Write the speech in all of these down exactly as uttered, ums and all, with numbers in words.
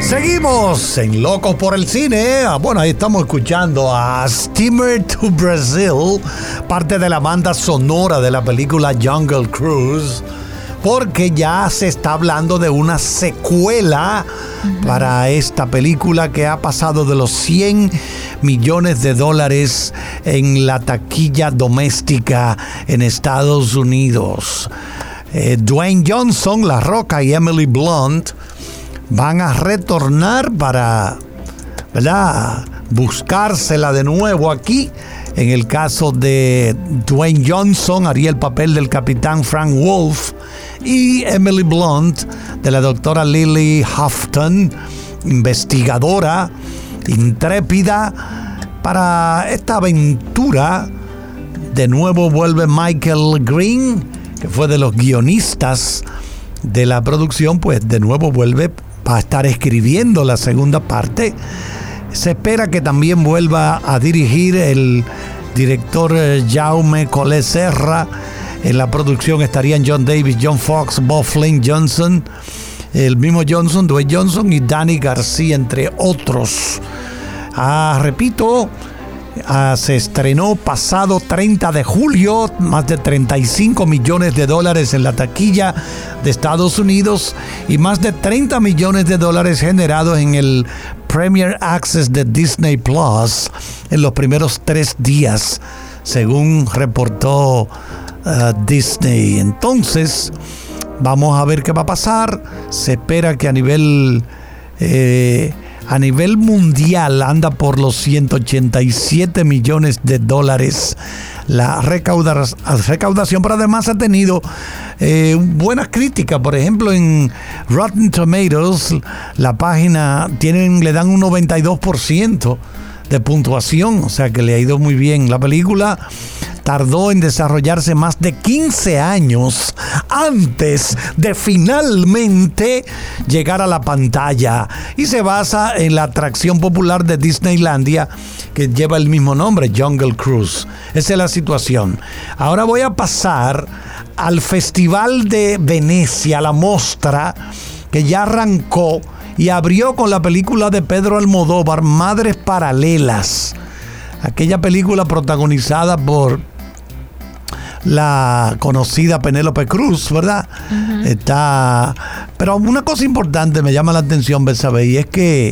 Seguimos en Locos por el Cine. Bueno, ahí estamos escuchando a Steamer to Brazil, parte de la banda sonora de la película Jungle Cruise, porque ya se está hablando de una secuela uh-huh. para esta película que ha pasado de los cien millones de dólares en la taquilla doméstica en Estados Unidos. Eh, Dwayne Johnson, La Roca y Emily Blunt van a retornar para, ¿verdad?, buscársela de nuevo aquí. En el caso de Dwayne Johnson, haría el papel del capitán Frank Wolf, y Emily Blunt, de la doctora Lily Houghton, investigadora intrépida. Para esta aventura, de nuevo vuelve Michael Green, que fue de los guionistas de la producción, pues de nuevo vuelve a estar escribiendo la segunda parte. Se espera que también vuelva a dirigir el director Jaume Collet Serra. En la producción estarían John Davis, John Fox, Bob Flynn Johnson, el mismo Johnson, Dwayne Johnson y Danny García, entre otros. Ah, repito, ah, se estrenó pasado treinta de julio, más de treinta y cinco millones de dólares en la taquilla de Estados Unidos y más de treinta millones de dólares generados en el Premier Access de Disney Plus en los primeros tres días, según reportó uh, Disney. Entonces, vamos a ver qué va a pasar. Se espera que a nivel eh, a nivel mundial anda por los ciento ochenta y siete millones de dólares la recaudación, pero además ha tenido eh, buenas críticas. Por ejemplo, en Rotten Tomatoes, la página tienen, le dan un noventa y dos por ciento de puntuación, o sea que le ha ido muy bien. La película tardó en desarrollarse más de quince años antes de finalmente llegar a la pantalla, y se basa en la atracción popular de Disneylandia que lleva el mismo nombre, Jungle Cruise. Esa es la situación. Ahora voy a pasar al Festival de Venecia, la Mostra, que ya arrancó y abrió con la película de Pedro Almodóvar, Madres Paralelas. Aquella película protagonizada por la conocida Penélope Cruz, ¿verdad? Uh-huh. Está, pero una cosa importante me llama la atención, Betsabe, y es que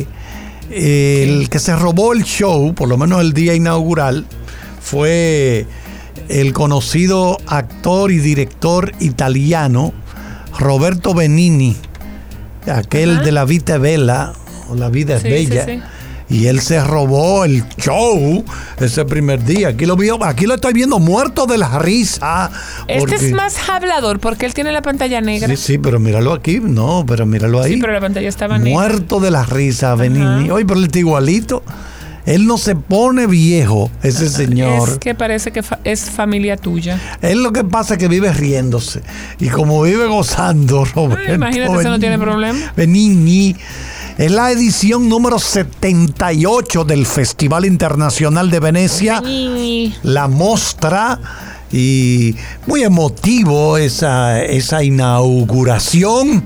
el que se robó el show, por lo menos el día inaugural, fue el conocido actor y director italiano Roberto Benigni, aquel uh-huh. de La Vita è Bella, o La Vida es sí, Bella. Sí, sí. Y él se robó el show ese primer día. Aquí lo vio, aquí lo estoy viendo muerto de la risa. Este porque... es más hablador porque él tiene la pantalla negra. Sí, sí, pero míralo aquí. No, pero míralo ahí. Sí, pero la pantalla estaba negra. Muerto de la risa, Benigni. Oye, pero él está igualito. Él no se pone viejo, ese señor. Es que parece que fa- es familia tuya. Él lo que pasa es que vive riéndose. Y como vive gozando, Roberto. Ay, imagínate, Benigni, eso no tiene problema. Benigni. Es la edición número setenta y ocho del Festival Internacional de Venecia, Benigni. La Mostra, y muy emotivo esa, esa inauguración.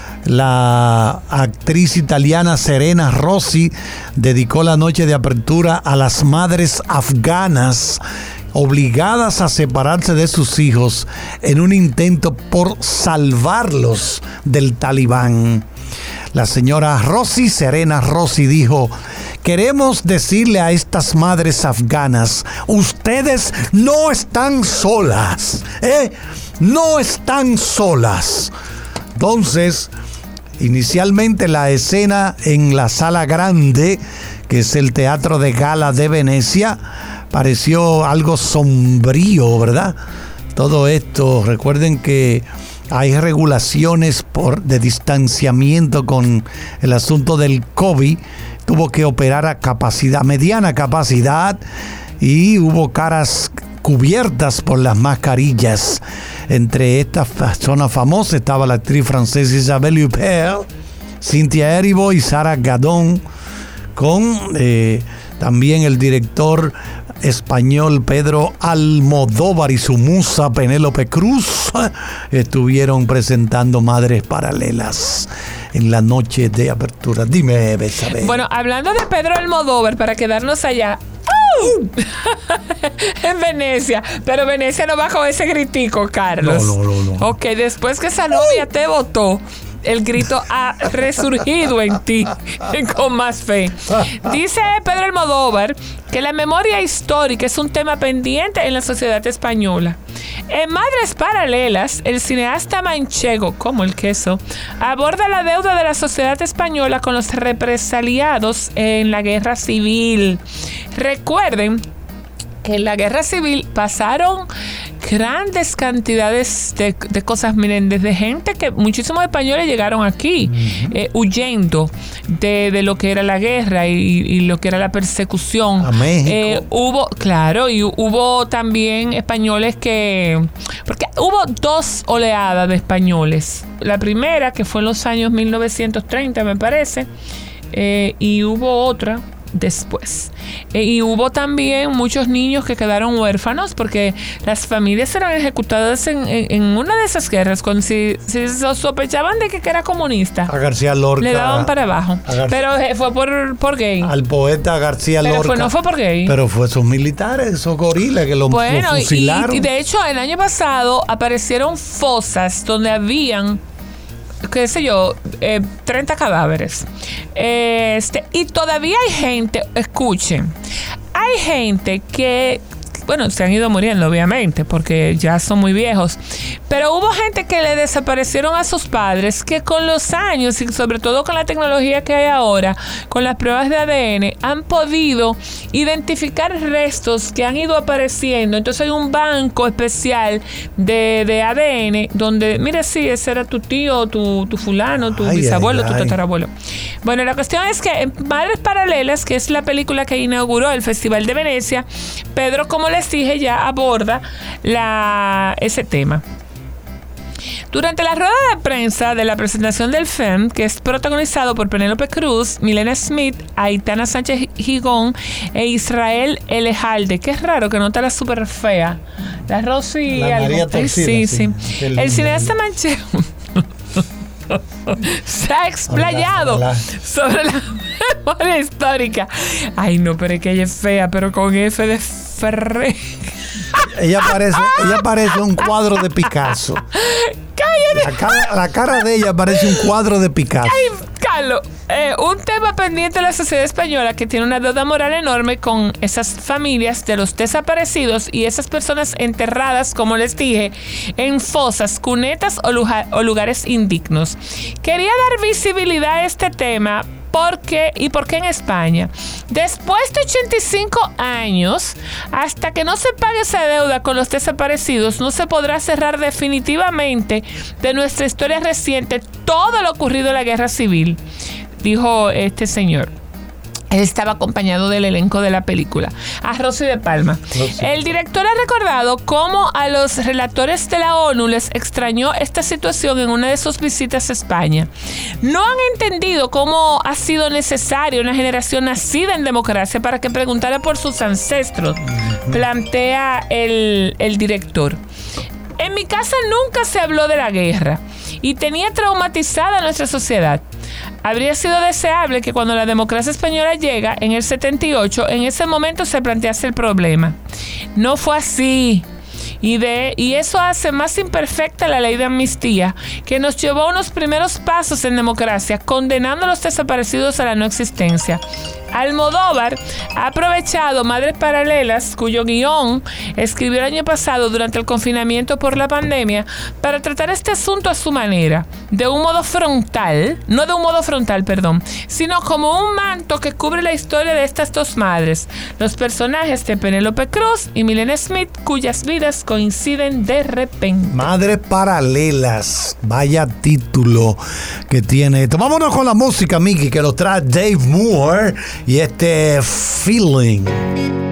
La actriz italiana Serena Rossi dedicó la noche de apertura a las madres afganas obligadas a separarse de sus hijos en un intento por salvarlos del talibán. La señora Rossi, Serena Rossi, dijo: queremos decirle a estas madres afganas, ustedes no están solas, ¿eh? No están solas. Entonces, inicialmente la escena en la Sala Grande, que es el Teatro de Gala de Venecia, pareció algo sombrío, ¿verdad? Todo esto, recuerden que hay regulaciones por, de distanciamiento con el asunto del COVID. Tuvo que operar a capacidad, mediana capacidad, y hubo caras cubiertas por las mascarillas. Entre estas personas famosas estaba la actriz francesa Isabelle Huppert, Cynthia Erivo y Sarah Gadon, con eh, también el director español Pedro Almodóvar y su musa Penélope Cruz estuvieron presentando Madres Paralelas en la noche de apertura. Dime, Betsabe. Bueno, hablando de Pedro Almodóvar, para quedarnos allá, en Venecia, pero Venecia no bajó ese gritico, Carlos. No, no, no, no. Ok, después que esa novia te votó, el grito ha resurgido en ti con más fe. Dice Pedro Almodóvar que la memoria histórica es un tema pendiente en la sociedad española. En Madres Paralelas, el cineasta manchego, como el queso, aborda la deuda de la sociedad española con los represaliados en la guerra civil. Recuerden que en la guerra civil pasaron grandes cantidades de, de cosas. Miren, desde gente que muchísimos españoles llegaron aquí uh-huh. eh, huyendo de, de lo que era la guerra y, y lo que era la persecución. A México. Eh, hubo, claro, y hubo también españoles que... Porque hubo dos oleadas de españoles. La primera, que fue en los años mil novecientos treinta, me parece, eh, y hubo otra después. Eh, y hubo también muchos niños que quedaron huérfanos porque las familias eran ejecutadas en, en, en una de esas guerras. Cuando si, si sospechaban de que, que era comunista, a García Lorca le daban para abajo. Pero eh, fue por, por gay. Al poeta García pero Lorca. Fue, no fue por gay. Pero fue esos militares, esos gorilas que lo, bueno, lo fusilaron. Y, y de hecho, el año pasado aparecieron fosas donde habían, qué sé yo, eh, treinta cadáveres. Este, y todavía hay gente, escuchen, hay gente que, bueno, se han ido muriendo, obviamente, porque ya son muy viejos. Pero hubo gente que le desaparecieron a sus padres, que con los años, y sobre todo con la tecnología que hay ahora, con las pruebas de A D N, han podido identificar restos que han ido apareciendo. Entonces hay un banco especial de, de A D N, donde, mira, sí, ese era tu tío, tu, tu fulano, tu ay, bisabuelo, ay, tu tatarabuelo. Bueno, la cuestión es que en Madres Paralelas, que es la película que inauguró el Festival de Venecia, Pedro, como les dije, ya aborda la, ese tema. Durante la rueda de prensa de la presentación del F E M, que es protagonizado por Penélope Cruz, Milena Smith, Aitana Sánchez Gigón e Israel Elejalde, que es raro que no está la súper fea, la Rosy la algo. María Torcida, sí, sí, sí. El cineasta manchego se ha explayado hola, hola. sobre la memoria histórica. Ay, no, pero es que ella es fea, pero con F de Ferré. Ella parece, ella parece un cuadro de Picasso. La cara, la cara de ella parece un cuadro de Picasso. Ay, Carlos, eh, un tema pendiente de la sociedad española que tiene una deuda moral enorme con esas familias de los desaparecidos y esas personas enterradas, como les dije, en fosas, cunetas o, lugar, o lugares indignos. Quería dar visibilidad a este tema. ¿Por qué? ¿Y por qué en España? Después de ochenta y cinco años, hasta que no se pague esa deuda con los desaparecidos, no se podrá cerrar definitivamente de nuestra historia reciente todo lo ocurrido en la guerra civil, dijo este señor. Él estaba acompañado del elenco de la película, a Rosy de Palma. Rosy. El director ha recordado cómo a los relatores de la ONU les extrañó esta situación en una de sus visitas a España. No han entendido cómo ha sido necesaria una generación nacida en democracia para que preguntara por sus ancestros, uh-huh. plantea el, el director. En mi casa nunca se habló de la guerra y tenía traumatizada nuestra sociedad. Habría sido deseable que cuando la democracia española llega en el setenta y ocho, en ese momento se plantease el problema. No fue así. Y, de, y eso hace más imperfecta la ley de amnistía, que nos llevó a unos primeros pasos en democracia, condenando a los desaparecidos a la no existencia. Almodóvar ha aprovechado Madres Paralelas, cuyo guión escribió el año pasado durante el confinamiento por la pandemia, para tratar este asunto a su manera, de un modo frontal, no de un modo frontal, perdón, sino como un manto que cubre la historia de estas dos madres, los personajes de Penélope Cruz y Milena Smith, cuyas vidas coinciden de repente. Madres Paralelas, vaya título que tiene. Vámonos con la música, Miki, que nos trae Dave Moore y este Feeling.